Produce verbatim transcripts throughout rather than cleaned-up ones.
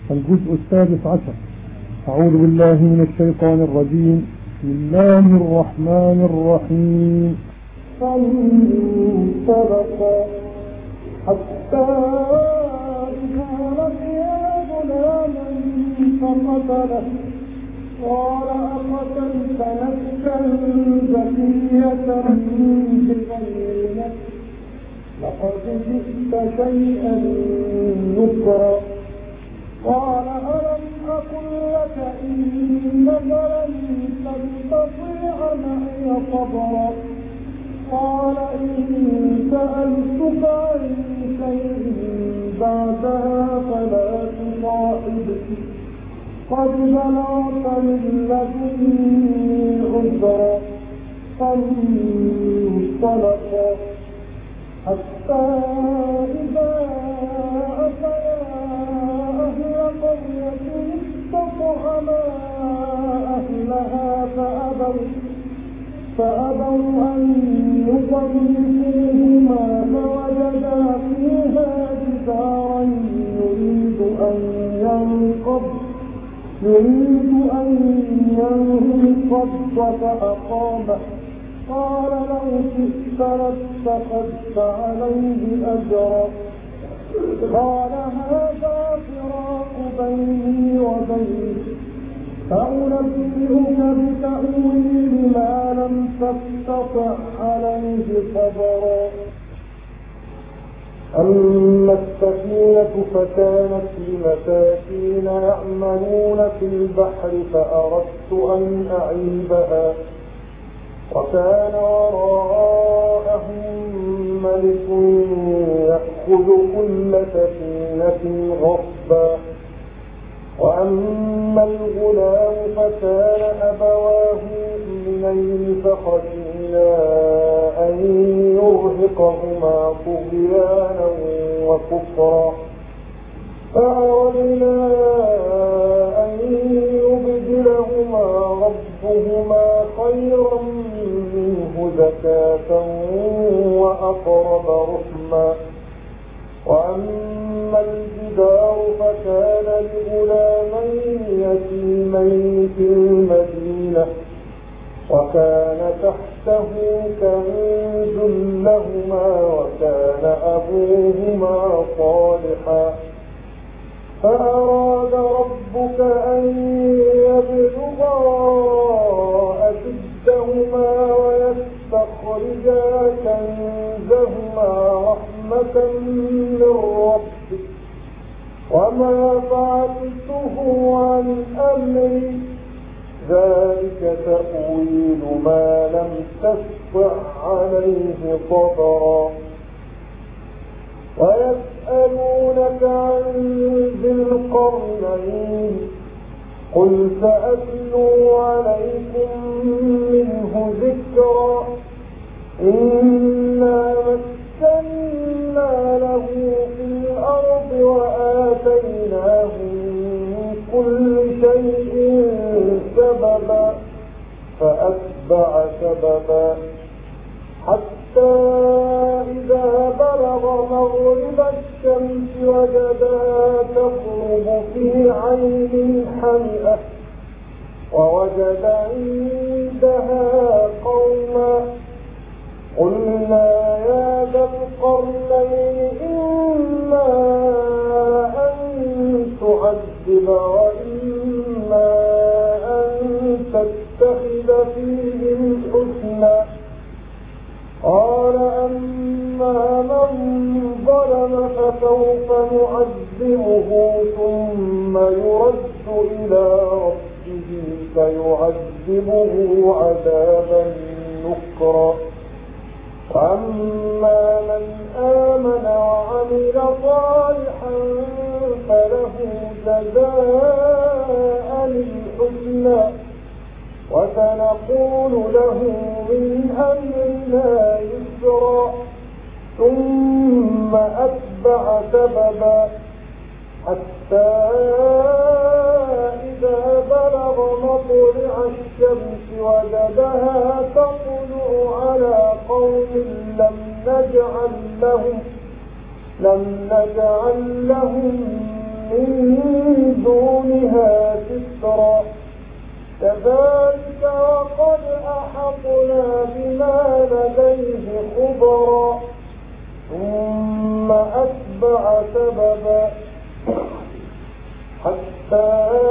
الجزء السادس عشر. أعوذ بالله من الشيطان الرجيم. بسم الله الرحمن الرحيم. فانطلقا حتى إذا لقيا غلاما فقتله قال أقتلت نفسا زكية بغير نفس لقد جئت شيئا نكرا قال ألم أقل لك إنك لن تستطيع معي صبرا قال إن سألتك عن شيء بعدها فلا تصاحبني قد بلغت من لدني عذرا فانطلقا حتى إذا أتيا أهل قرية استطعما أهلها فأبوا فأبوا أن يضيفوهما فوجدا فيها جدارا يريد أن ينقض يريد أن ينقض فأقامه قال لو شئت لاتخذت عليه أجرا قال هذا فراق بيني وبينك فأنبئك بتأويل ما لم تستطع عليه صبرا أما السفينة فكانت لمساكين يعملون في البحر فأردت أن أعيبها وكان وراءهم ملك يأخذ كل سفينة غصبا وأما الغلام فكان أبواه مؤمنين فخشينا أن يرهقهما طغيانا وكفرا فأردنا أن يبدلهما ربهما خيرا منه زكاة وأقرب رحما وأما الجدار فكان لغلامين يتيمين في المدينة وكان تحته كنز لهما وكان أبوهما صالحا فأراد ربك أن يبلغا أشدهما ويستخرجا كنزهما رحمة من ربك وما فعلته عن أمري ذلك تأويل ما لم تستطع عليه صبرا ويسألونك عن ذي القرنين قل سأتلو عليكم منه ذكرا إنا مكنا له في الأرض وآتيناه من كل شيء سببا فأتبع سببا حتى إذا بلغ مغرب الشمس وجدها تغرب في عين حمئة ووجد عندها قوما قلنا يا ذا القرنين إما أن تعذب وإما أن تتخذ فيهم حسنا قال أما من ظلم فسوف نعذبه ثم يرد إلى ربه فيعذبه عذابا نكرا وأما من آمن وعمل صالحا فله جزاء الحسنى وسنقول له من أمرنا يسرا ثم أتبع سببا حتى إذا بلغ مطلع الشمس وجدها تطلع على قوم لم نجعل لهم لم نجعل لهم من دونها سترا كذلك وقد أحطنا بما لديه خبرا ثم أتبع سببا حتى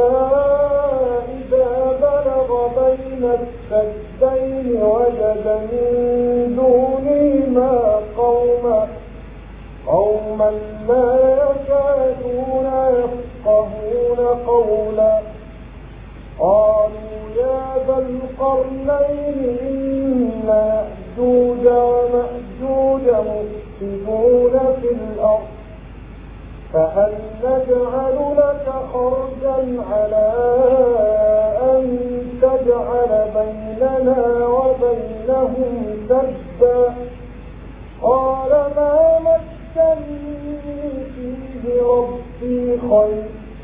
إذا بلغ بين السدين وجد من دونهما قوما قوما لا يكادون يفقهون قولا قالوا يا ذا القرنين إن يأجوج ومأجوج مفسدون في الأرض فهل نجعل لك خرجا على أن تجعل بيننا وبينهم سدا قال ما مكنني فيه ربي خير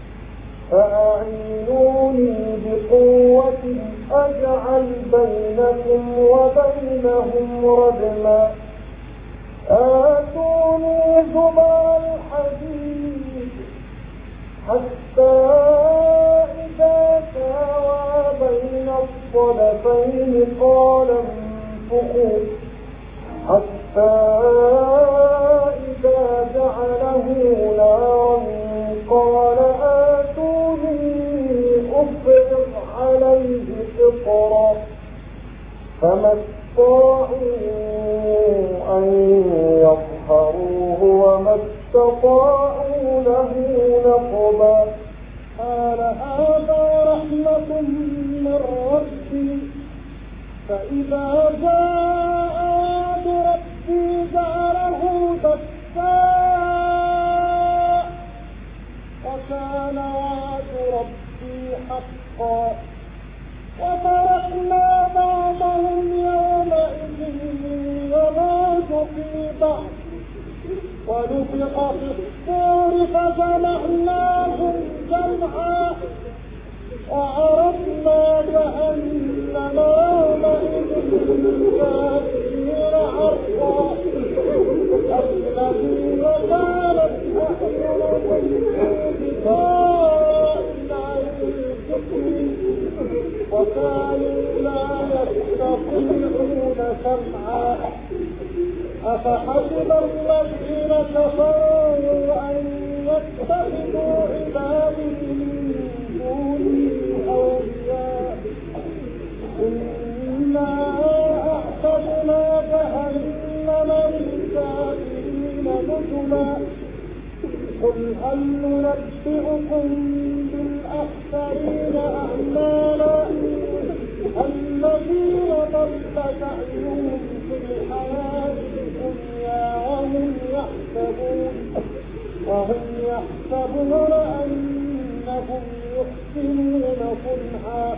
فأعينوني بقوة أجعل بينكم وبينهم ردما آتوني زبر الحديد حتى إذا ساوى بين الصدفين قال انفخوا حتى إذا جعله نارا قال آتوني أفرغ عليه قطرا فما استطاعوا أن يظهروه وما استطاعوا له نقبا قال هذا رحمة من ربي فإذا جاء وعد ربي جعله دكا وكان وعد ربي حقا وتركنا بعضهم يومئذ يموت في بعض ونفخ في الصور فجمعناهم جمعا وعرضنا جهنم يومئذ للكافرين عرضا الذين كانت أعينهم بغطاء عن الذكر وكانوا لا يستطيعون سمعا أفحسب الذين كفروا أن يتخذوا عبادي من دوني أولياء إنا أعتدنا جهنم للكافرين نزلا قل هل ننبئكم بالأخسرين أعمالا الذين ضل سعيهم في الحياة الدنيا وهم يحسبون وهم يحسبون أنهم يحسنون صنعا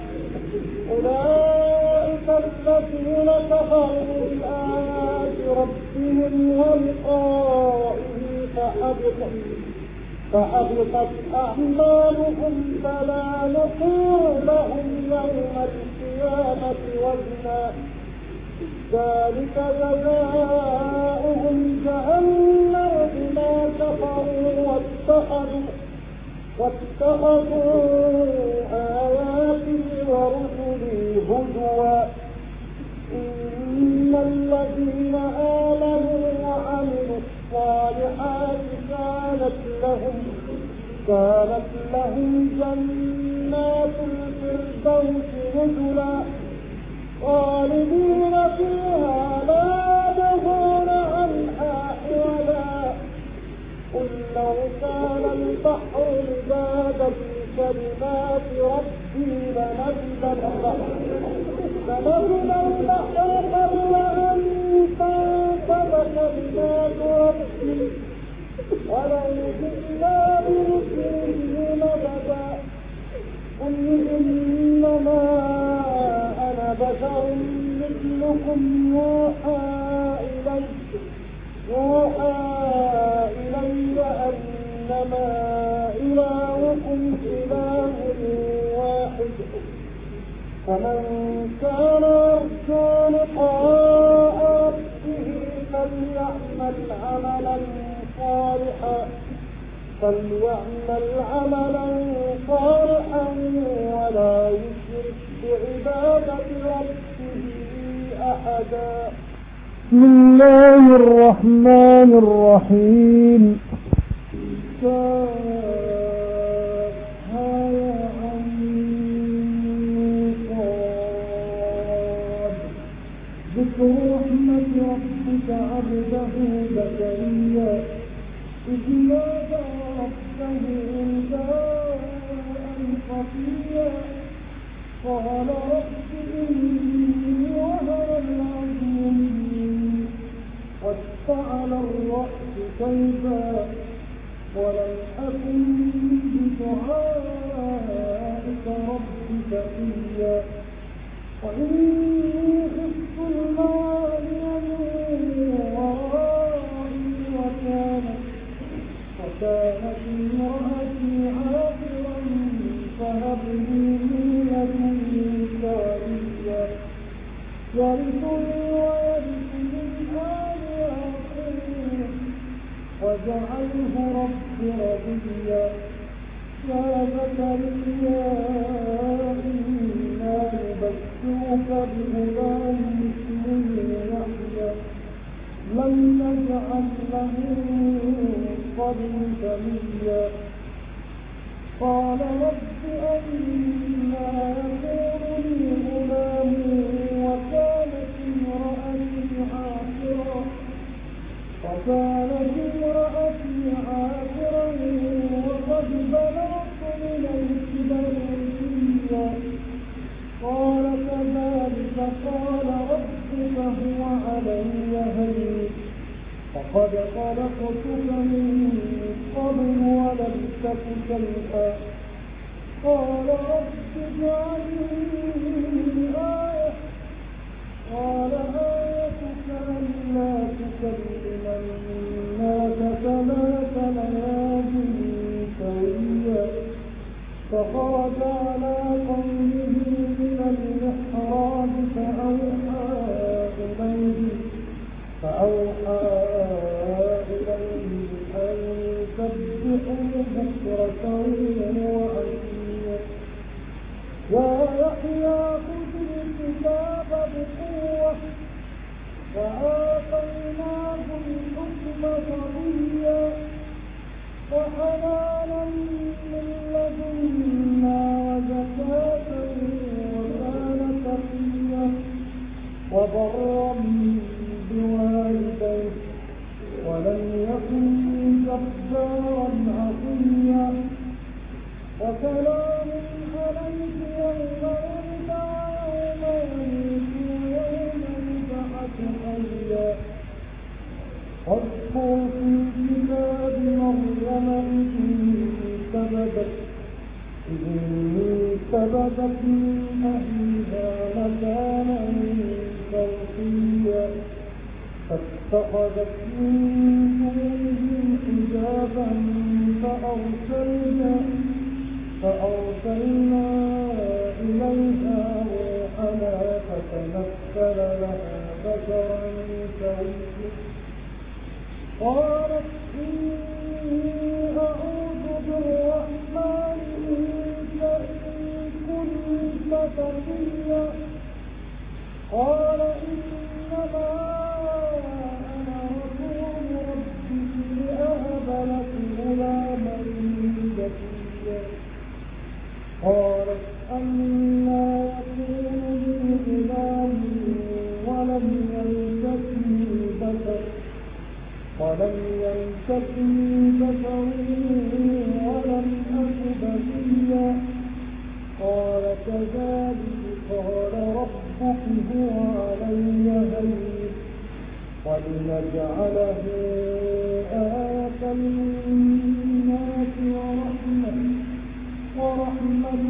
أولئك الذين كفروا بآيات ربهم ولقائه فحبطت فحبطت أعمالهم فلا نقيم لهم يوم القيامة وزنا ذلك جزاؤهم جهنم بما كفروا واتخذوا واتخذوا آياتي ورسلي هزوا إن الذين آمنوا وعملوا الصالحات كانت لهم كانت لهم جنات الفردوس نزلا خالدين فيها لا يبغون عنها حولا قل لو كان البحر مدادا لكلمات ربي لنفد البحر لنفد البحر قبل أن تنفد كلمات ربي ولو جئنا بمثله مددا قل إنما أنا بشر مثلكم يوحى إلي يوحى إلي أنما إلهكم إله واحد فمن كان يرجو لقاء ربه فليعمل عملا صالحا فليعمل عملا صالحا ولا يشرك بعبادة ربه أحدا. بسم الله الرحمن الرحيم. كافها يا عين صاد. ذكر رحمة ربك عبده زكريا إذ نادى ربه نداء خفيا قال رب إني وهن العظم مني واشتعل الرأس شيبا ولم أكن بدعائك رب شقيا وإني خفت الموالي من ورائي وكانت وكانت امرأتي عاقرا فهب لي من لدنك وليا يرثني ويرث من آل يعقوب واجعله رب رضيا. يا زكريا إنا نبشرك بغلام اسمه يحيى لم نجعل له من قبل سميا. قال رب أنى يكون لي غلام وكانت امرأتي عاقرا وكانت امرأتي عاقرا وقد بلغت من الكبر عتيا. قال كذلك قال ربك هو علي هين فقد خلقتك من قبل ولم تك شيئا. قال رب اجعل لي آية قال آيتك ألا تكلم الناس ثلاث ليال سويا. فخرج على قومه من المحراب فأوحى إليه فأوحى إليه أن سبحوا بكرة وعشيا. يا يحيى خذ الكتاب بقوة وآتيناه الحكم صبيا وحنانا من لدنا وزكاة وكان تقيا وبرا بوالديه ولم يكن جبارا عصيا. وسلام عليه يوم ولد ويوم يموت ويوم يبعث حيا. واذكر في الكتاب مريم إذ انتبذت إذ انتبذت من أهلها مكانا شرقيا فاتخذت من دونهم حجابا فأرسلنا فأرسلنا إليها روحنا فتمثل لها بشرا سويا. قالت إني أعوذ بالرحمن منك إن كنت تقيا. قال إنما أنا رسول ربك لأهب لك غلاما زكيا. قالت أنى يكون لي غلام ولم يمسسني بشر ولم يمسسني بشر ولم أك بغيا. قال كذلك قال ربك هو علي هين ولنجعله آية للناس ورحمة ورحمة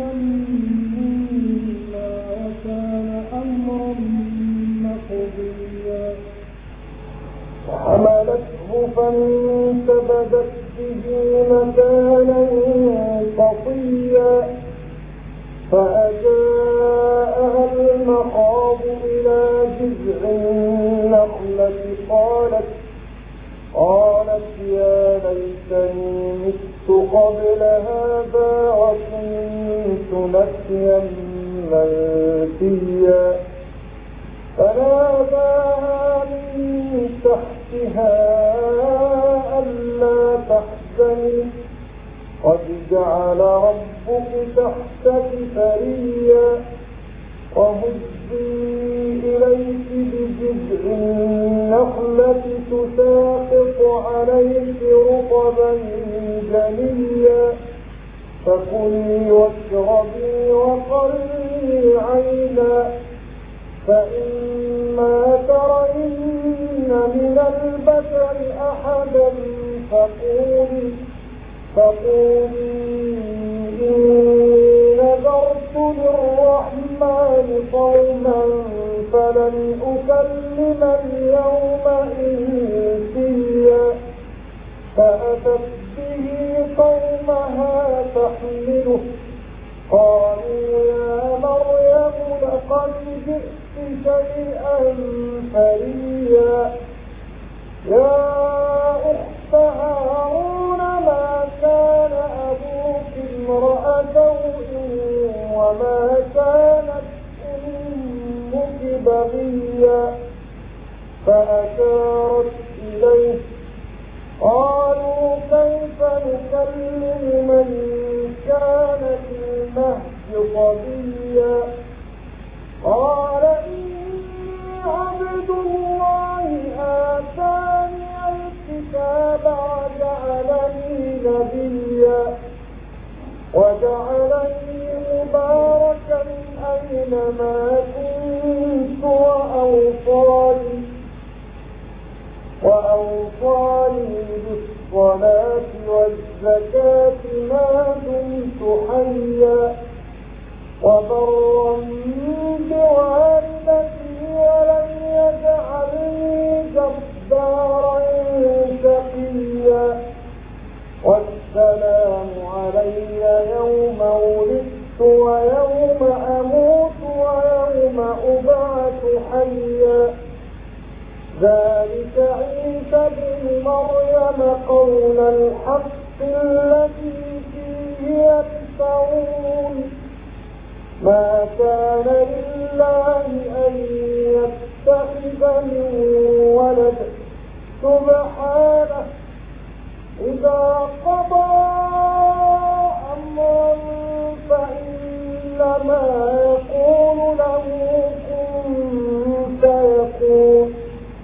منا وكان أمرا مقضيا. وحملته فانتبذت به مكانا قصيا فأجاءها المخاض إلى جذع النخلة قالت قالت يا ليتني مت قبل هذا وكنت نسيا منسيا فناداها من تحتها ألا تحزني قد جعل ربك تحتك سريا وهزي إليك بجذع النخلة تساقط عليك رطبا جنيا فكلي واشربي وقري عينا فإما ترين من البشر أحدا فقولي فقولي إني نذرت للرحمن صوما فلن أكلم اليوم إنسيا فأتت به قومها تحمله قالوا يا مريم لقد جئت شيئا فريا يا أخت هارون ما كان أبوك امرأ سوء وما كانت أمك بغيا فأشارت إليه قالوا كيف نكلم من كان في المهد صبيا قال إني عبد الله آتاني الكتاب وجعلني نبيا وجعلني مباركا أينما كنت وأوصاني وأوصاني بالصلاة والزكاة ما دمت حيا وبرا بوالدتي ولم يجعلني جبارا شقيا والسلام علي يوم ولدت ويوم أموت ويوم أبعث حيا ذلك عيسى بن مريم قول الحق الذي فيه يمترون ما كان لله أن يتخذ من ولد سبحانه إذا قضى أمرا فإنما يقول له كن فيكون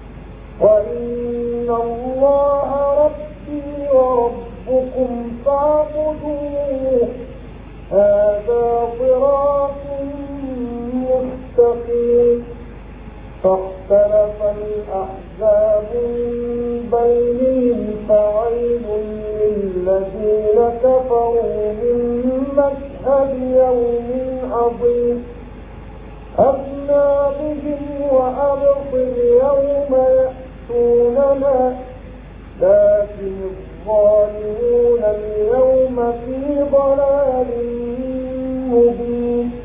وإن الله ربي وربكم فاعبدوه هذا صراط مستقيم فاختلف الأحزاب من بينهم فويل للذين كفروا من مشهد يوم عظيم أسمع بهم وأبصر يوم يأتوننا لكن الظالمون اليوم في ضلال مبين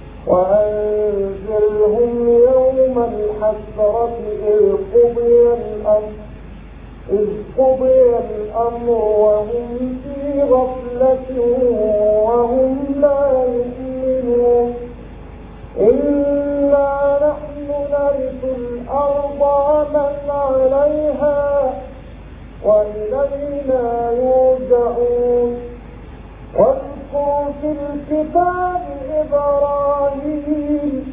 وأنذرهم يوم الحسرة إذ قضي الأمر إذ قضي الأمر وهم في غفلة وهم لا يؤمنون إنا نحن نرث الأرض ومن عليها وإلينا يرجعون واذكر في الكتاب إبراهيم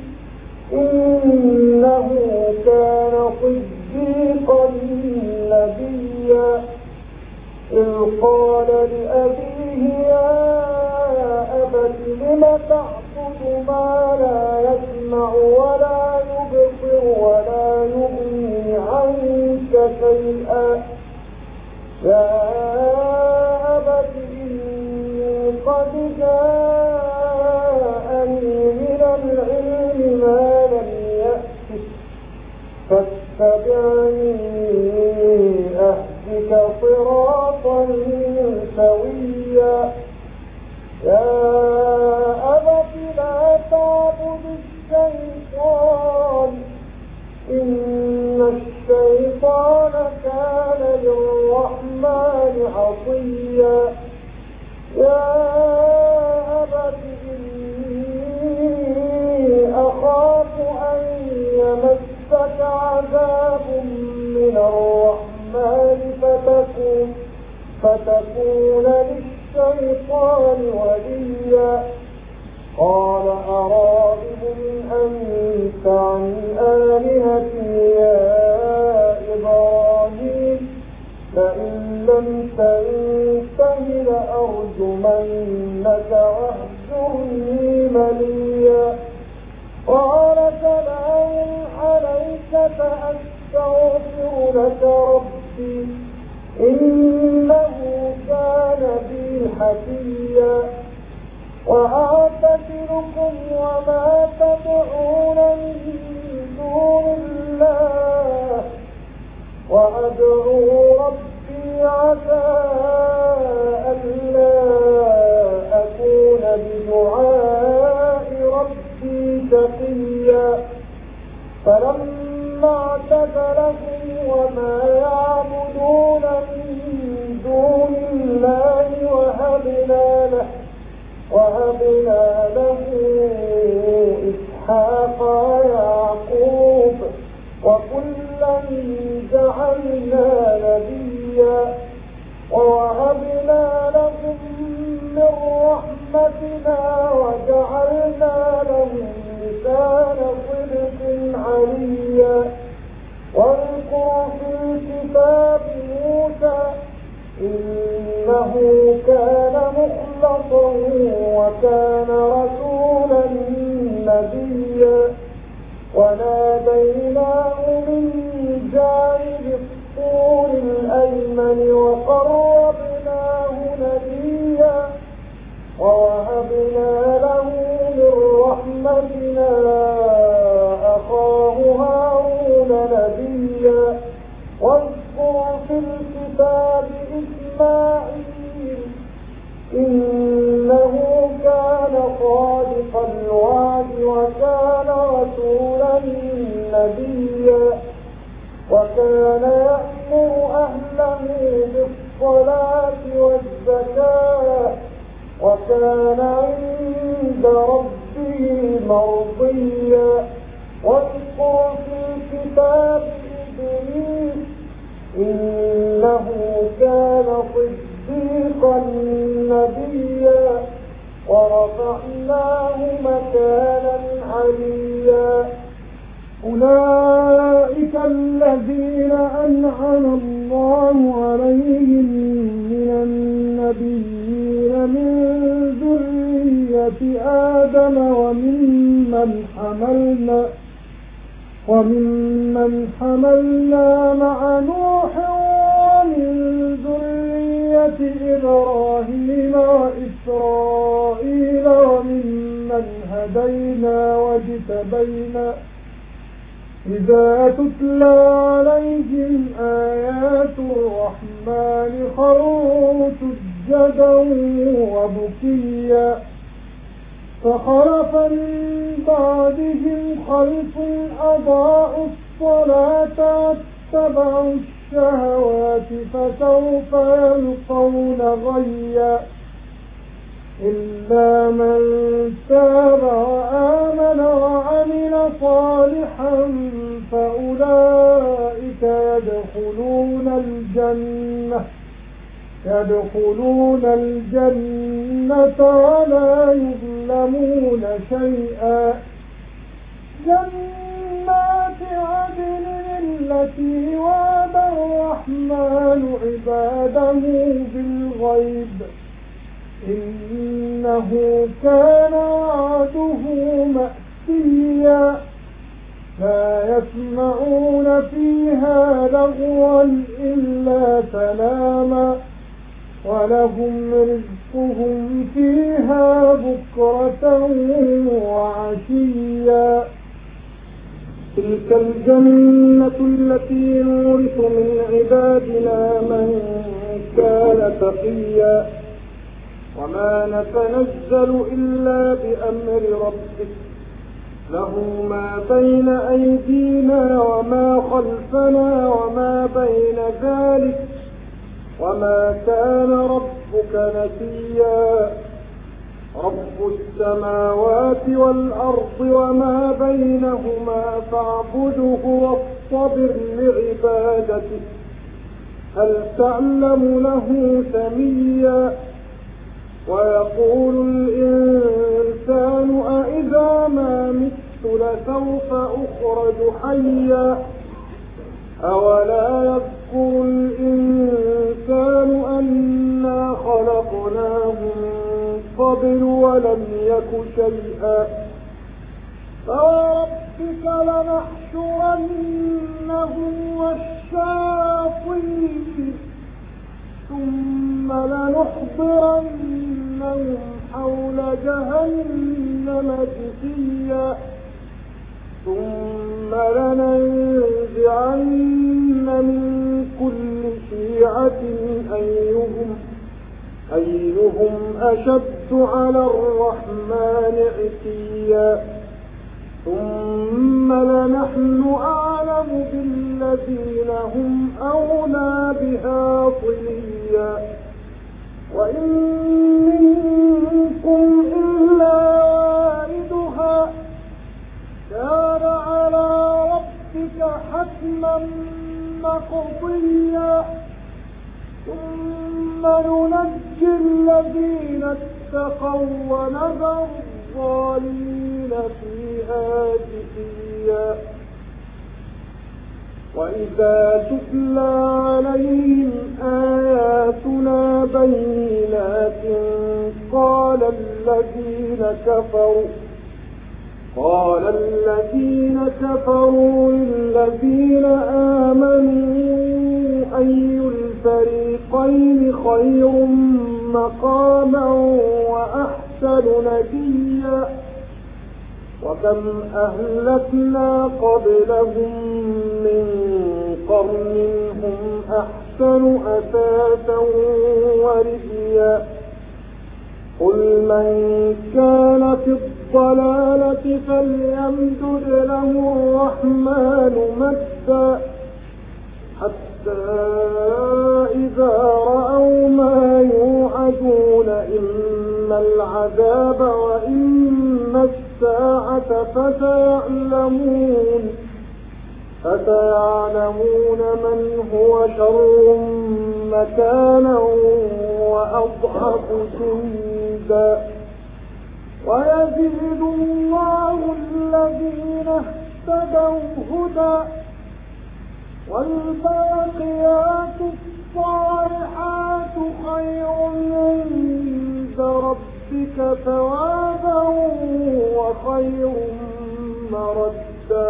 إنه كان صديقا نبيا إذ قال لأبيه يا أبت لم تعبد ما لا يسمع ولا يبصر ولا يغني عنك شيئا يا أبت إني قد جاءني من العلم ما لم يأتك فاتبعني أهدك صراطا سويا يا أبت لا تعبد الشيطان إن الشيطان كان لربك عصيا يا أبت إني أخاف أن يمسك عذاب من الرحمن فتكون فتكون للشيطان وليا قال أراغب أنت عن آلهتي يا إبراهيم لئن لم تنته لأرجمنك واهجرني مليا قال سلام عليك سأستغفر لك ربي إنه كان بي حفيا وأعتذركم وما تدعون من دون الله وأدعو ربي عسى ألا أكون بدعاء ربي شقيا فلما اعتزلهم وما يعبدون من دون الله وهبنا له وهبنا له إسحاق ويعقوب وكلا جعلنا نبيا ووهبنا لهم من رحمتنا وجعلنا لهم لسان صدق عليا واذكر في الكتاب موسى إنه كان مخلصا وكان رسولا نبيا وناديناه من جانب الطور الأيمن وقربناه نبيا ووهبنا له من رحمتنا أخاه هارون نبيا واذكر في الكتاب إسماعيل إنه كان صادق الوعد وكان رسولا نبيا وكان يأمر أهله بالصلاة والزكاة وكان عند ربه مرضيا واذكر في الكتاب إدريس إنه كان صديقا نبيا ورفعناه مكانا عليا أولئك الذين أنعم الله عليهم من النبيين من ذرية آدم وممن حملنا وممن حملنا مع نوح ومن ذرية إبراهيم وإسرائيل وممن هدينا واجتبينا إذا تتلى عليهم آيات الرحمن خروا سجدا وبكيا فخلف من بعدهم خلف أضاعوا الصلاة واتبعوا الشهوات فسوف يلقون غيا إلا من تاب وآمن وعمل صالحا فأولئك يدخلون الجنة يدخلون الجنة ولا يظلمون شيئا جنات عدن التي وعد الرحمن عباده بالغيب إنه كان وعده مأتيا لا يسمعون فيها لغوا إلا سلاما ولهم رزقهم فيها بكرة وعشيا تلك الجنة التي نورث من عبادنا من كان تقيا وما نتنزل إلا بأمر ربك له ما بين أيدينا وما خلفنا وما بين ذلك وما كان ربك نسيا رب السماوات والأرض وما بينهما فاعبده واصطبر لعبادته هل تعلم له سميا ويقول الإنسان أإذا ما مت لسوف أخرج حيا أولا يذكر الإنسان أنا خلقناه من قبل ولم يك شيئا فوربك لنحشرنهم والشياطين ثم لنحضرنهم حول جهنم جثيا ثم لننزعن من كل شيعة أيهم أيهم أشد على الرحمن عتيا ثم لنحن أعلم بالذين هم أولى بها صليا وإن منكم إلا واردها كان على ربك حتما مقضيا ثم ننجي الذين اتقوا ونذر الظالمين فيها جثيا وإذا تتلى عليهم آياتنا بينات قال الذين كفروا قال الذين كفروا للذين آمنوا أي الفريقين خير مقاما وأحسن نديا وكم أهلكنا قبلهم من قرن هم أحسن أثاثا ورئيا قل من كان في الضلالة فليمدد له الرحمن مدا حتى إذا رأوا ما يوعدون إما العذاب وإما الساعة فسيعلمون فسيعلمون من هو شر مكانا وأضعف جندا ويزيد الله الذين اهتدوا هدى والباقيات الصالحات خير عند ربك ثوابا وخير مردا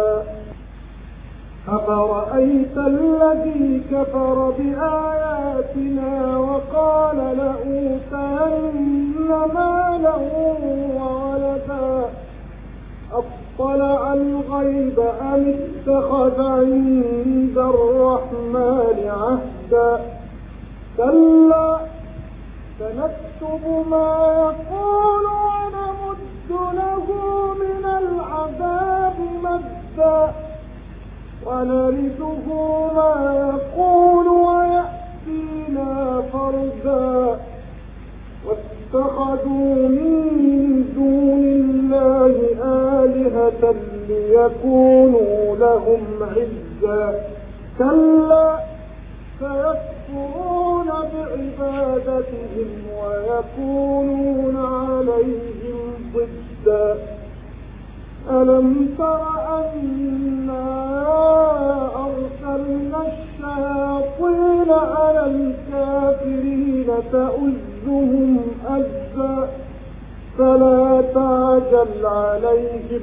أفرأيت الذي كفر بآياتنا وقال لأوتين مالا وولدا أطلع الغيب أم اتخذ عند الرحمن عهدا كلا سنكتب ما يقول ونمد له من العذاب مدا ونرثه ما يقول ويأتينا فردا واتخذوا من دون الله آلهة ليكونوا لهم عزا كلا سيكفرون بعبادتهم ويكونون عليهم ضدا ألم تر أنا أرسلنا الشياطين على الكافرين تؤزهم أزا فلا تعجل عليهم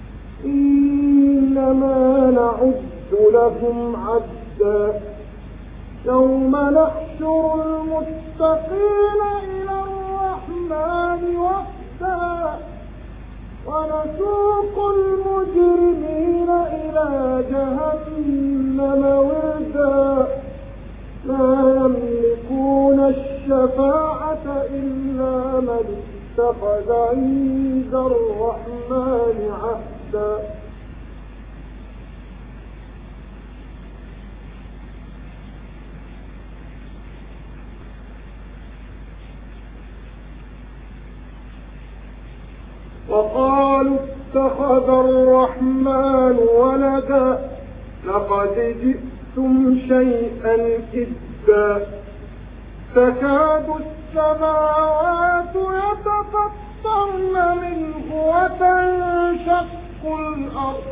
إنما نعد لهم عدا يوم نحشر المتقين إلى الرحمن وفدا ونسوق المجرمين إلى جهنم وردا لا يملكون الشفاعة إلا من اتخذ عند الرحمن عهدا وقالوا اتخذ الرحمن ولدا لقد جئتم شيئا إدا تكاد السماوات يتفطرن منه وتنشق الأرض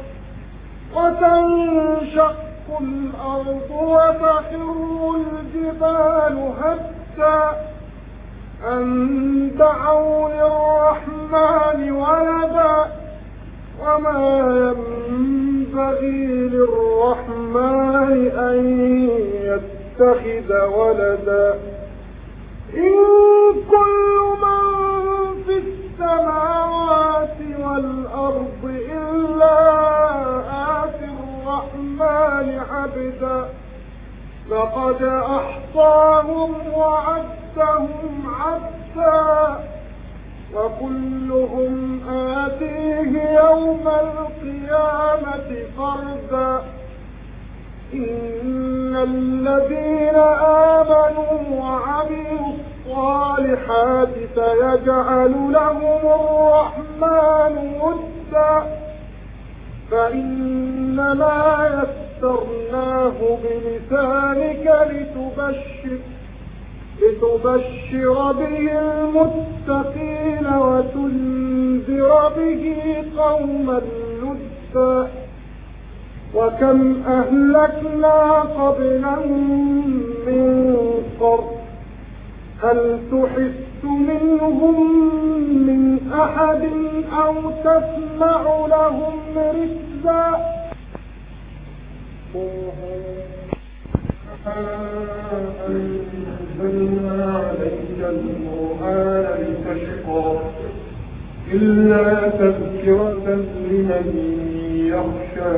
وتنشق الأرض وتخر الجبال هدا أن دعوا للرحمن ولدا وما ينبغي للرحمن أن يتخذ ولدا إن كل من في السماوات والأرض إلا آتي الرحمن عبدا لقد أحصاهم وعدهم عدا وكلهم آتيه يوم القيامة فردا إن الذين آمنوا وعملوا الصالحات سيجعل لهم الرحمن ودا فإنما يسرناه بلسانك لتبشر لتبشر به المتقين وتنذر به قوما لدا وكم أهلكنا قبلهم من قرن هل تحس منهم من أحد أو تسمع لهم ركزا أنزلنا عليك القرآن لتشقى إلا تذكرة لمن يخشى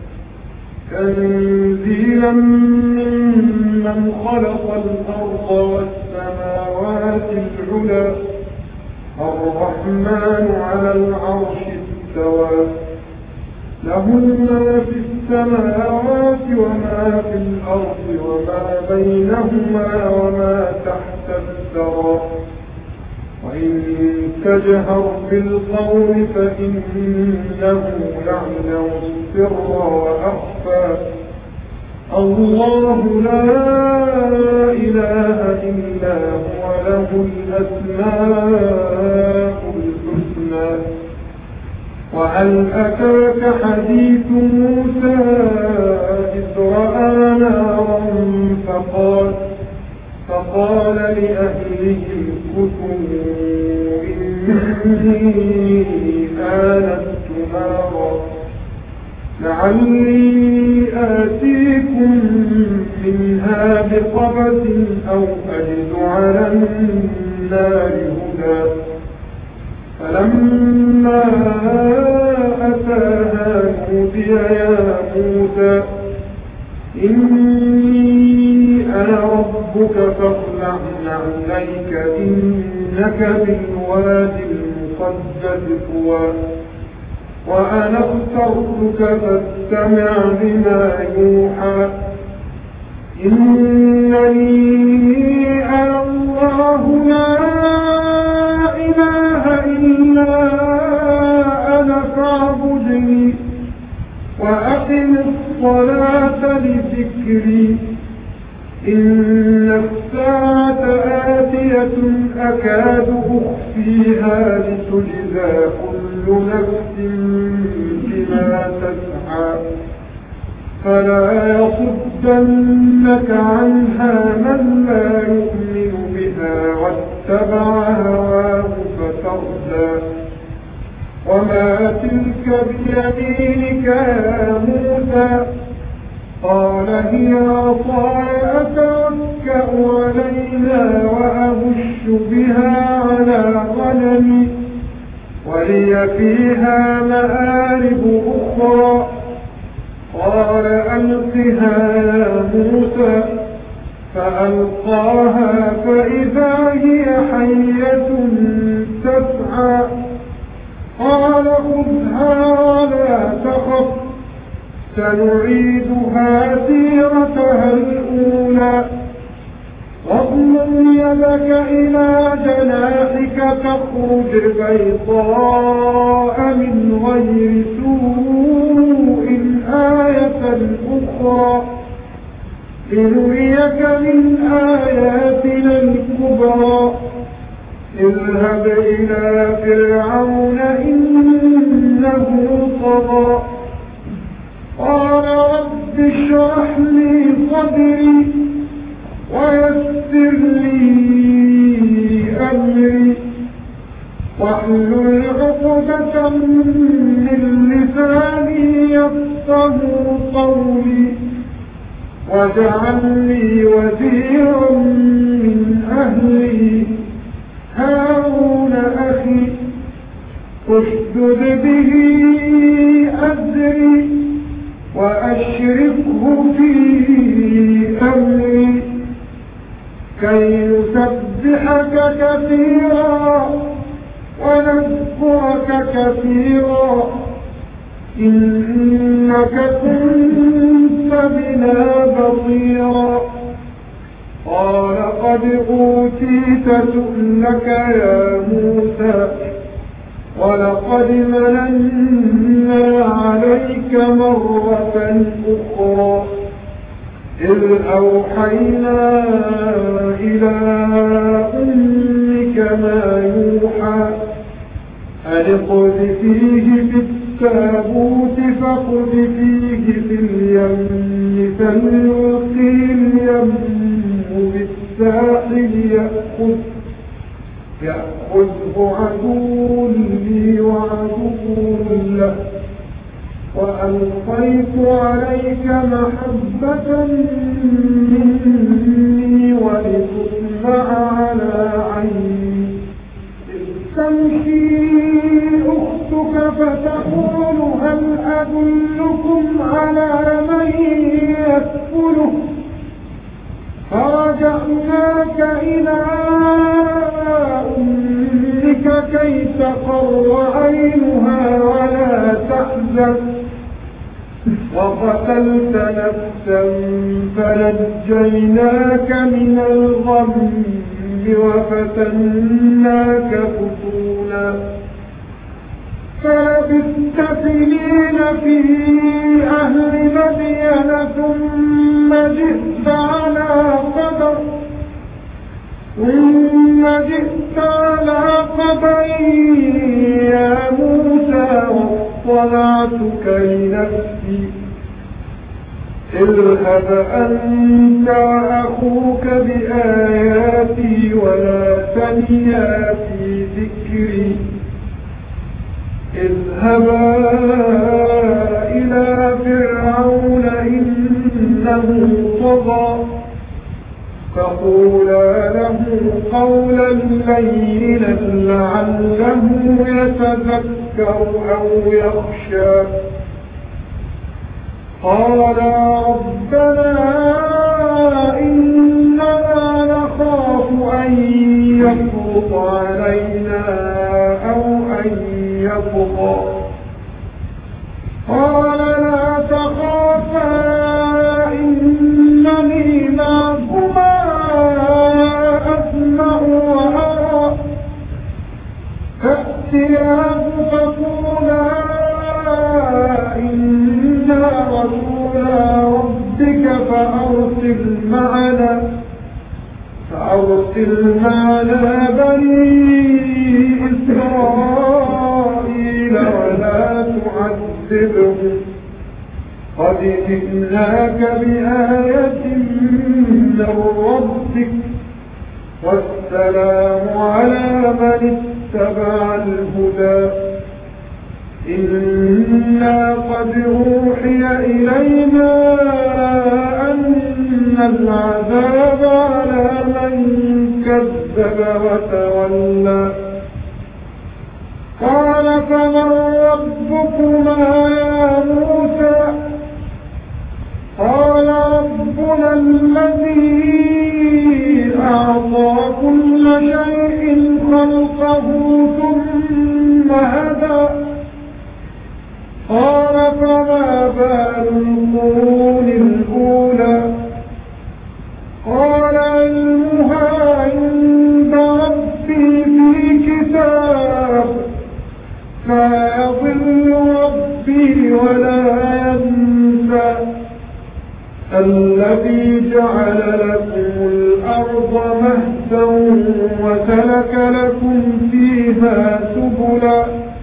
تنزيلا ممن خلق الأرض والسماوات العلى الرحمن على العرش استوى له ما في السماوات وما في الأرض وما بينهما وما تحت الثرى وإن تجهر بالقول فإنه يعلم السر وأخفى الله لا إله إلا هو له الأسماء الحسنى وهل أتاك حديث موسى إذ رأى نارا فقال فقال لأهلهم كثوا إني آنست نارا لعلي آتيكم منها بقبس أو أجد على النار هدى فلما أتاها نودي يا موسى إني أنا ربك فاخلع نعليك إنك بالوادي المقدس طوى وأنا اخترتك فاستمع لما يوحى إنني أنا الله لا إله إلا أنا فاعبدني وأقم الصلاة لذكري إن الساعة آتية أكاد أخفيها لتجزى كل نفس بما تسعى فلا يصدنك عنها من لا يؤمن بها واتبع هواه فتردى وما تلك بيمينك يا موسى قال هي عصاي أتوكأ عليها وأهش بها على غنمي ولي فيها مآرب أخرى قال ألقها يا موسى فألقاها فإذا هي حية تسعى قال خذها ولا تخف سنعيدها سيرتها الأولى واضمم يدك إلى جناحك تخرج بيضاء من غير سوء آية أخرى لنريك من آياتنا الكبرى اذهب إلى فرعون إنه طغى قال رب اشرح لي صدري ويسر لي أمري واحلل عقدة من لساني يفقهوا قولي واجعل لي وزيرا من أهلي هارون أخي اشدد به أزري وأشركه في أمري كي نسبحك كثيرا ونذكرك كثيرا إنك كنت بنا بصيرا قال قد أوتيت سؤلك يا موسى ولقد مننا عليك مرة أخرى إذ أوحينا إلى أمك ما يوحى أن اقذفيه في التابوت فاقذفيه في اليم فليلقه اليم بالساحل يأخذ يأخذه عدو لي وعدو له وألقيت عليك محبة مني ولتصنع على عيني إذ تمشي أختك فتقول هل أدلكم على من يكفله فرجعناك إلى أمك كي تقر عينها ولا تحزن وقتلت نفسا فنجيناك من الغم وفتناك فتونا فلبثت سنين في أهل مدين ثم جئت على قدر ثم جئت على قدر يا موسى واصطنعتك لنفسي اذهب أنت وأخوك بآياتي ولا تنيا في ذكري اذهبا إلى فرعون إنه طغى فقولا له قولا لينا لعله يتذكر أو يخشى قالا ربنا إننا نخاف أن يفرط علينا أو أن يطغى قال لا تخافا إنني معكما أسمع وأرى فأتياه فقولا إنا رسولا ربك فأرسل معنا فأرسل معنا بني إسرائيل ولا تعذبهم قد جئناك بآية من ربك والسلام على من اتبع الهدى إنا قد أوحي إلينا أن العذاب على من كذب وتولى قال فمن ربكما يا موسى قال ربنا الذي أعطى كل شيء خلقه ثم هدى قال فما بال القرون الأولى قال علمها الذي جعل لكم الأرض مهدا وسلك لكم فيها سبلا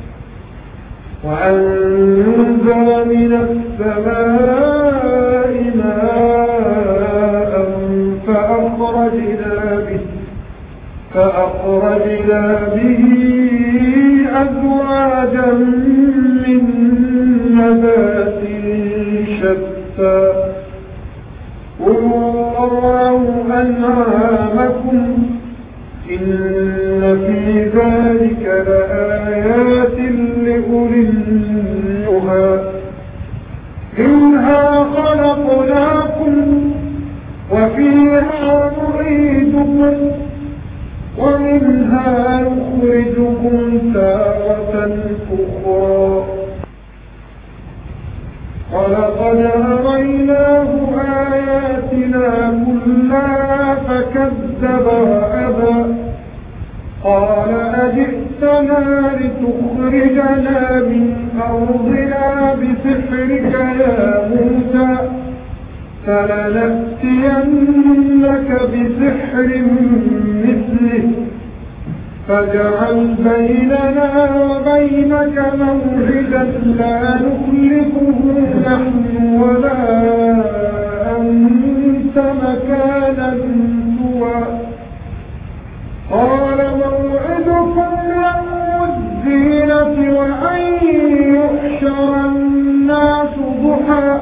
وأنزل من السماء ماء فأخرجنا به فأخرجنا به أزواجا من نبات شتى كلوا وارعوا أنعامكم إن في ذلك لآيات لأولي النهى منها خلقناكم وفيها نعيدكم ومنها نخرجكم تارة أخرى ولقد أريناه آياتنا كلها فكذب وأبى قال أجئتنا لتخرجنا من أرضنا بسحرك يا موسى فلنأتينك بسحر مثله فاجعل بيننا وبينك موعدا لا نخلفه نحن ولا أنت مكانا سوى قال موعدكم يوم الزينة وأن يحشر الناس ضحى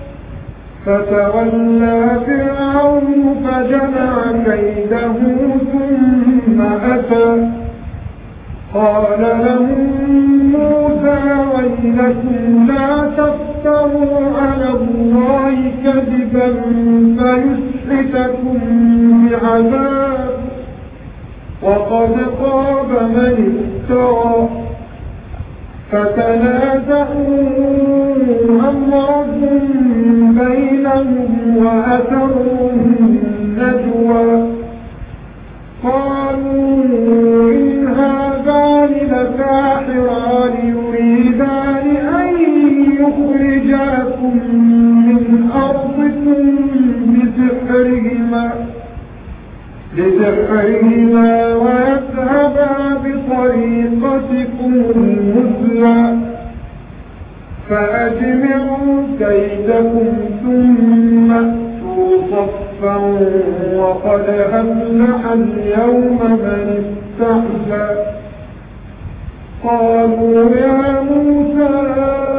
فتولى فرعون فجمع كيده ثم أتى قال لهم موسى ويلكم لا تفتروا على الله كذبا فيسحتكم بعذاب وقد خاب من افترى فتنازعوا أمرهم بينهم وأسروا النجوى قالوا إن هذان لساحران يريدان أن يخرجاكم من أرضكم بسحرهما بسحرهما ويذهبا بطريقتكم المثلى فأجمعوا كيدكم ثم أتوا صفا وقد أفلح اليوم من استعلى قالوا يا موسى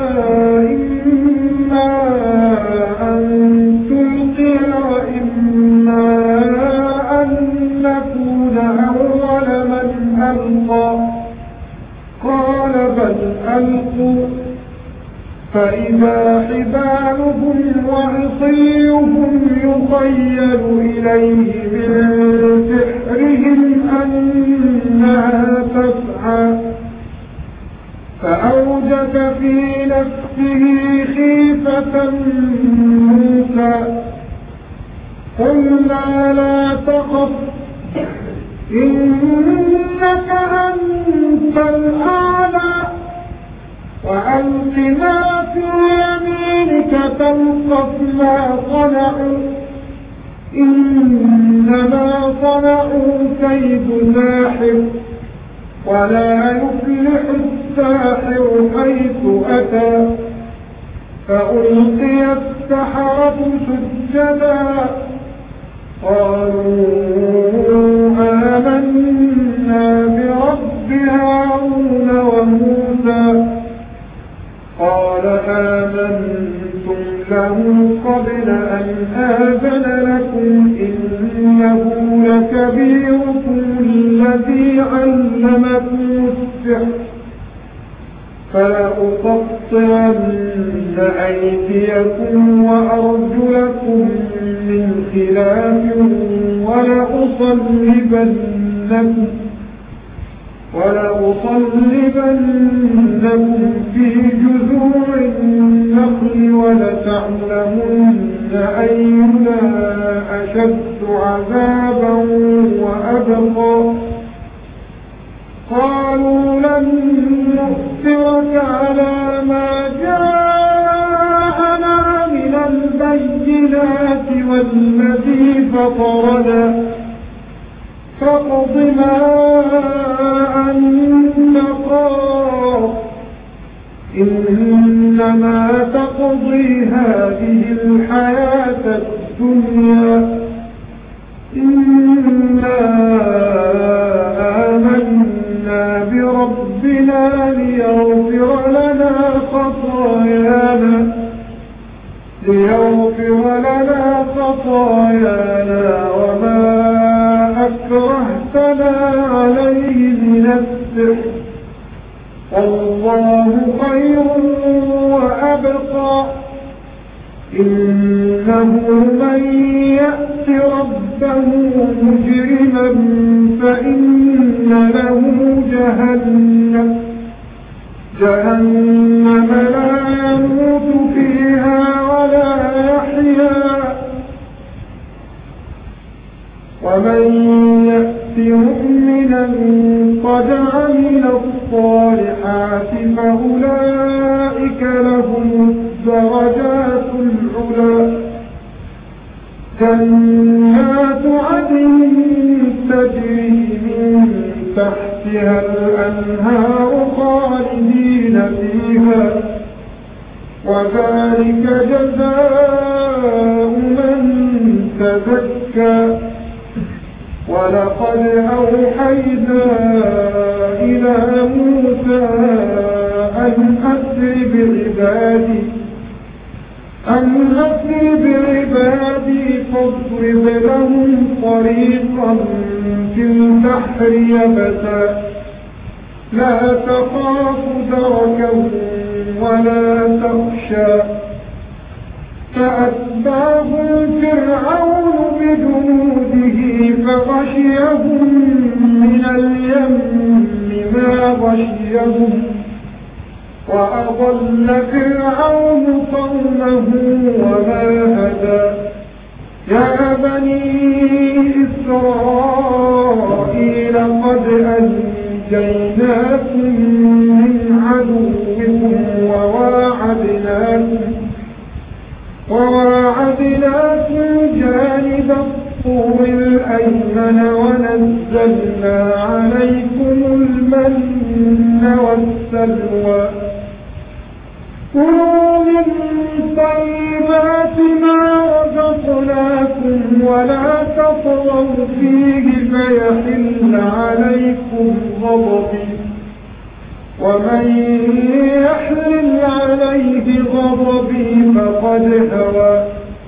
إما أن تلقي وإما أن نكون أول من ألقى قال بل ألقوا فإذا حبالهم وعصيهم يخيل إليه من سحرهم أنها تسعى فأوجس في نفسه خيفة موسى قلنا لا تخف إنك أنت الأعلى وألق ما في يمينك تلقف ما صنعوا إنما صنعوا كيد ساحر ولا يفلح الساحر حيث أتى فألقي السحرة سجدا قالوا آمنا برب هارون وموسى قال آمنتم له قبل أن آذن لكم إنه لكبيركم الذي علمكم السحر فلأقطعن أيديكم وأرجلكم من خلاف ولأصلبنكم ولأصلبنكم في جذوع النخل ولتعلمن أينا أشد عذابا وأبقى قالوا لن نؤثرك على ما جاءنا من البينات فاقض ما أنت قاض إنما تقضي هذه الحياة الدنيا إنا آمنا بربنا ليغفر لنا خطايانا ليغفر لنا خطايانا وما أكرهتنا عليه من السحر والله خير وأبقى إنه من يأت ربه مجرما فإن له جهنم جهنم لا يموت فيها ولا يحيا ومن يأت مؤمنا قد عمل الصالحات فأولئك لهم الدرجات العلى جنات عدن تجري من تحتها الأنهار خالدين فيها وذلك جزاء من تزكى ولقد أوحينا إلى موسى أن أسر بعبادي أن أسر بعبادي فاضرب لهم طريقا في البحر يبسا لا تخاف دركا ولا تخشى فأتبعهم فرعون بجنوده فغشيهم من اليم ما غشيهم وأضل فرعون قومه وما هدى يا بني إسرائيل قد أنجيناكم من عدوكم وواعدناكم وواعدناكم جانب الطور الأيمن ونزلنا عليكم المن والسلوى كلوا من طيبات ما رزقناكم ولا تطغوا فيه فيحل عليكم غضبي ومن يحلل عليه غضبي فقد هوى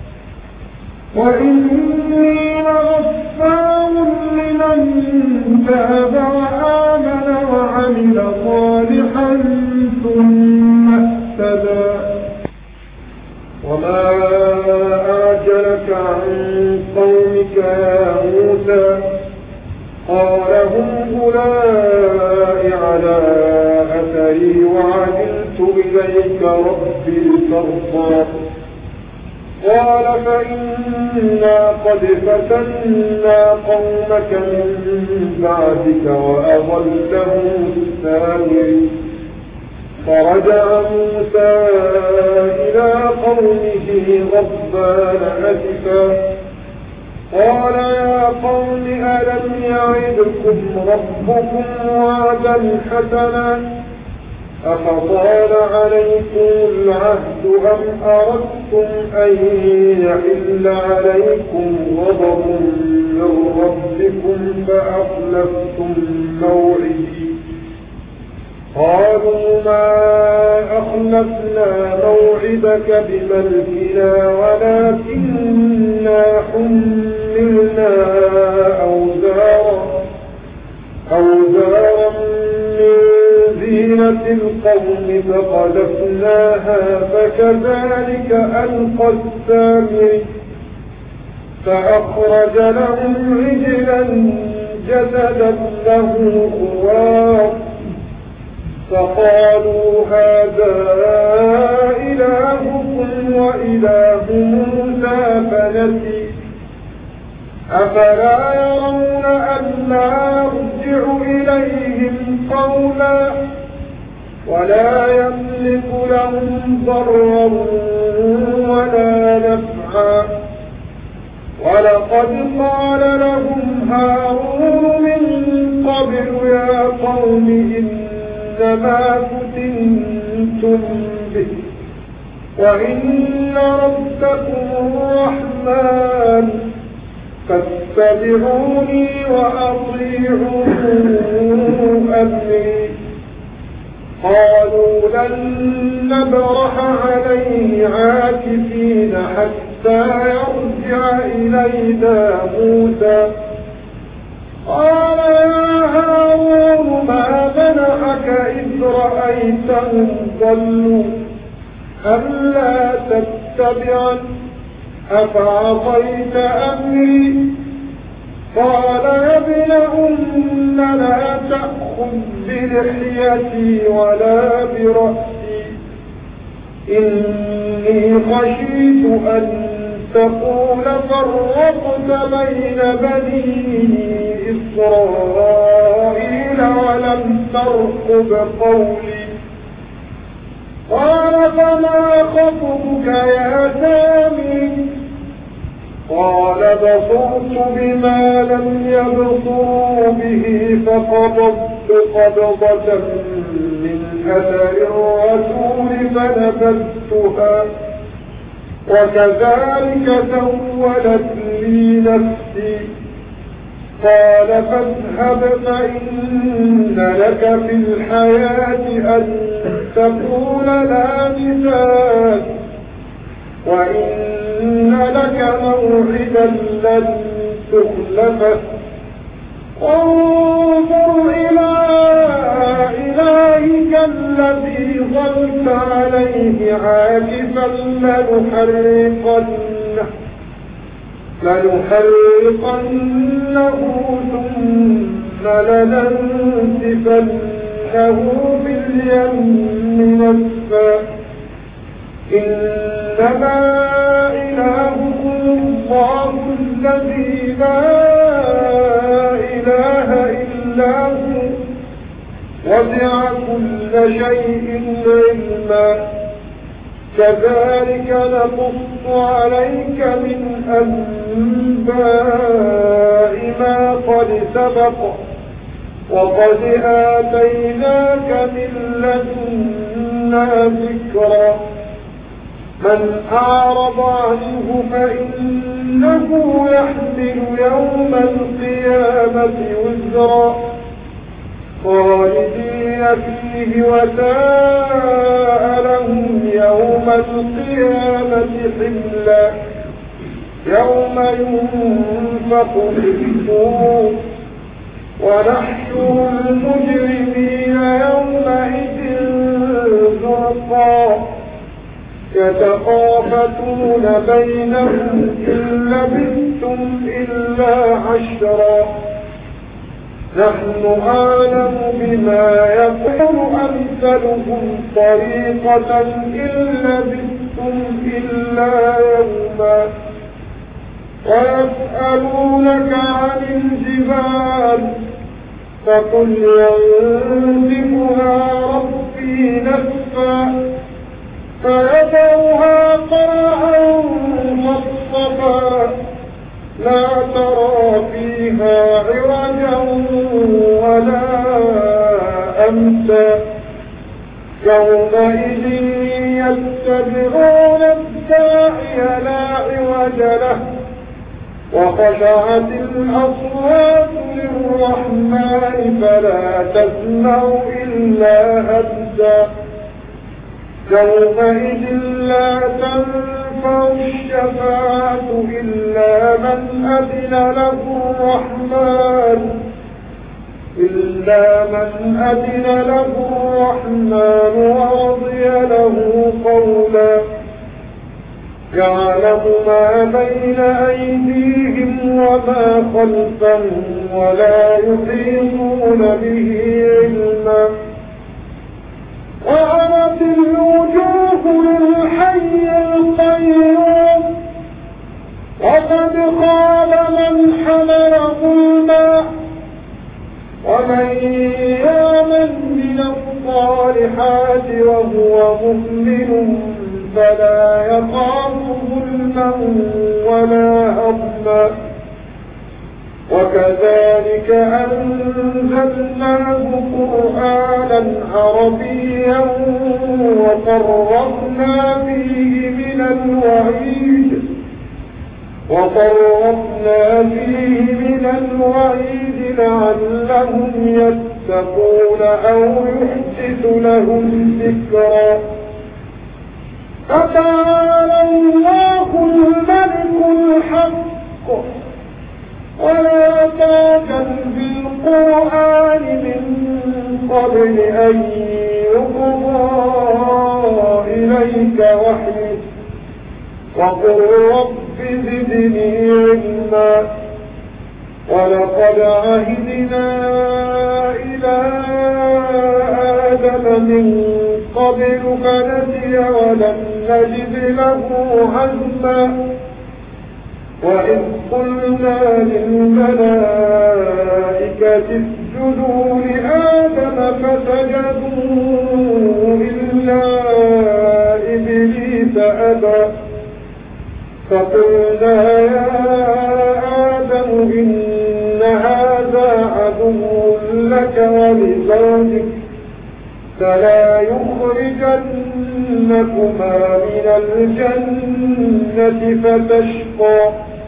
وإني لغفار لمن تاب وآمن وعمل صالحا ثم اهتدى وما أعجلك عن قومك يا موسى قال هم أولئك على أثري وعجلت إليك ربي لترضى قال فإنا قد فتنا قومك من بعدك وأضلهم السامري فرجع موسى إلى قومه غضبان أسفا قال يا قوم ألم يعدكم ربكم وعدا حسنا أفطال عليكم العهد أم أردتم أن يحل عليكم غضب من ربكم فأخلفتم موعدي قالوا ما أخلفنا موعدك بملكنا ولكننا حملنا أوزارا أوزارا من زينة القوم فقذفناها فكذلك ألقى السامري فأخرج لهم عجلا جسدا له خوار فقالوا هذا إلهكم وإله موسى فنسي أفلا يرون ألا يرجع إليهم قولا ولا يملك لهم ضرا ولا نفعا ولقد قال لهم هارون ما فتنتم به وإن ربكم الرحمن فاتبعوني وأطيعوا أمري. قالوا لن نبرح عليه عاكفين حتى يرجع إلينا موسى. قال يا هارون ما منعك إذ رأيتهم ضلوا ألا تتبعن أفعصيت أمري؟ قال يا ابن أم لا تأخذ بلحيتي ولا برأسي إني خشيت أن تقول فرقت بين بني إسرائيل ولم ترقب قولي. قال فما خطبك يا سامي؟ قال بصرت بما لم يبصروا به فقبضت قبضة من أثر الرسول فنبذتها وكذلك سولت لي نفسي. قال فاذهب فإن لك في الحياة أن تقول لا مثال وإن لك موعدا لن تخلفه وانظر إلى إلهك الذي ظلت عليه عاكفا لنحرقنه لنحرقنه ثم لننسفنه في اليم نسفا. إنما إلهكم الله الذي لا إله إلا هو وسع كل شيء علما. كذلك نقص عليك من أنباء ما قد سبق وقد آتيناك من لدنا ذكرا. من أعرض عنه فإنه يحمل يوم القيامة وزرا خالدين فيه وساء لهم يوم القيامة حملا. يوم ينفخ في الصور ونحشر المجرمين يومئذ زرقا يتخافتون بينهم إن لبثتم إلا عشرا. نحن أعلم بما يقول أمثلهم طريقة إن لبثتم إلا يوما. ويسألونك عن الجبال فقل ينسفها ربي نسفا فيذرها قاعا صفصفا لا ترى فيها عوجا ولا أمتا. يومئذ يتبعون الداعي لا عوج له وخشعت الأصوات للرحمن فلا تسمع إلا همسا. يومئذ لا تنفع الشفاعة إلا من أذن له الرحمن إلا من أذن له الرحمن ورضي له قولا. يعلم ما بين أيديهم وما خلفهم ولا يحيطون به علما. وعنت الوجوه للحي القيوم وقد خاب من حمل ظلما. ومن يعمل من الصالحات وهو مؤمن فلا يخاف ظلما ولا هضما. وكذلك أنزلناه قرآنا عربيا وفرقنا فيه من الوعيد وفرقنا فيه من الوعيد لعلهم يتقون أو يحدث لهم ذكرا. فتعالى الله الملك الحق ولا تعجل بالقرآن من قبل أن يقضى إليك وحيه وقل رب زدني علما. ولقد عهدنا إلى آدم من قبل فنسي ولم نجد له عزما. وإذ قلنا للملائكة اسجدوا لآدم فسجدوا إلا إبليس أبى. فقلنا يا آدم إن هذا عدو لك ولزوجك فلا يخرجنكما من الجنة فتشقى.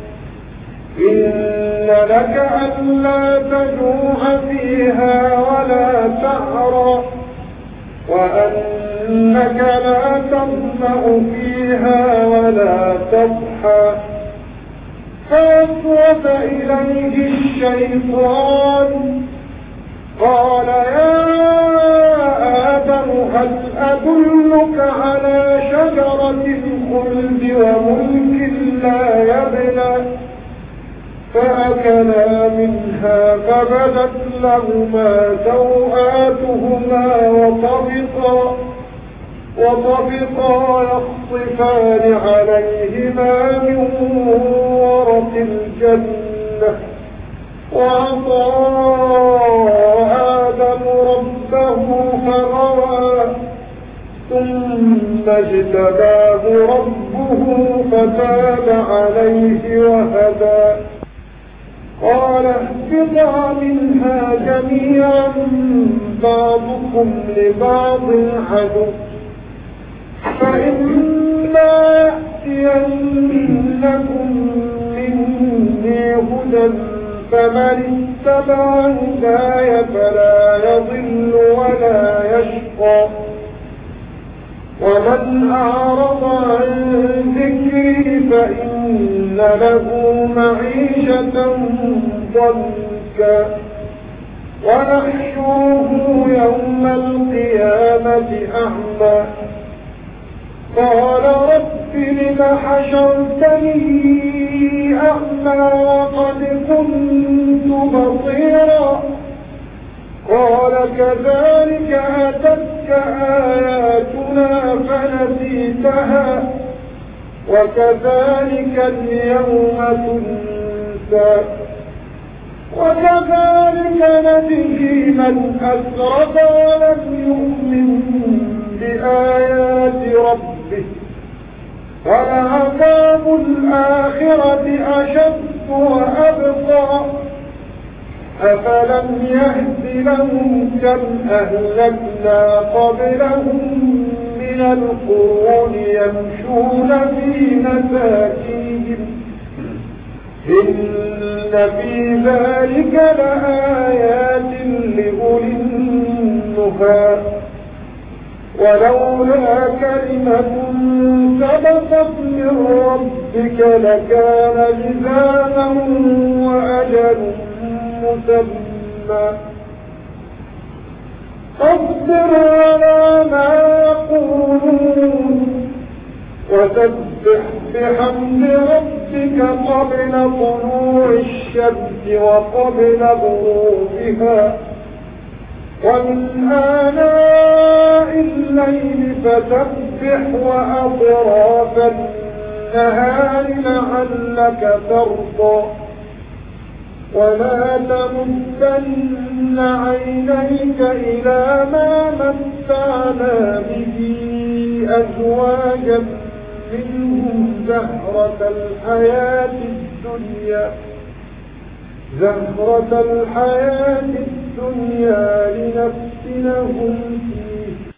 إن لك ألا تجوع فيها ولا تعرى وأنك لا تظمأ فيها ولا تضحى. فوسوس إليه الشيطان قال يا آدم هل أدلك على شجرة الخلد وملك لا يبلى. فأكلا منها فبدت لهما سوآتهما وطفقا وطفقا يخصفان عليهما من ورق الجنة. وعصى آدم ربه فغوى ثم اجتباه ربه فتاب عليه وهدى. قال اهبطا منها جميعا بعضكم لبعض عدو فإما يأتينكم مني هدى فمن اتبع هداي فلا يضل ولا يشقى. ومن أعرض عن ذكري فإن له معيشة ضنكا ونحشره يوم القيامة أعمى. قال رب لم حشرتني أعمى وقد كنت بصيرا. قال كذلك أتتك آياتنا فنسيتها وكذلك اليوم تنسى. وكذلك نجزي من أسرف ولم يؤمن بآيات ربه ولعذاب الآخرة أشد وأبقى. أفلم يهد لهم كم أهلكنا قبلهم من القرون يمشون في مساكنهم إن في ذلك لآيات لأولي النهى. ولولا كلمة سبقت من ربك لكان لزاما وأجل مسمى. فاصبر على ما يقولون وسبح بحمد ربك قبل طلوع الشمس وقبل غروبها ومن آناء الليل فسبح وأطراف النهار لعلك ترضى. ولا تمدن عينيك إلى ما متعنا به أزواجا منهم زهرة الحياة الدنيا زهرة الحياة الدنيا لنفتنهم فيه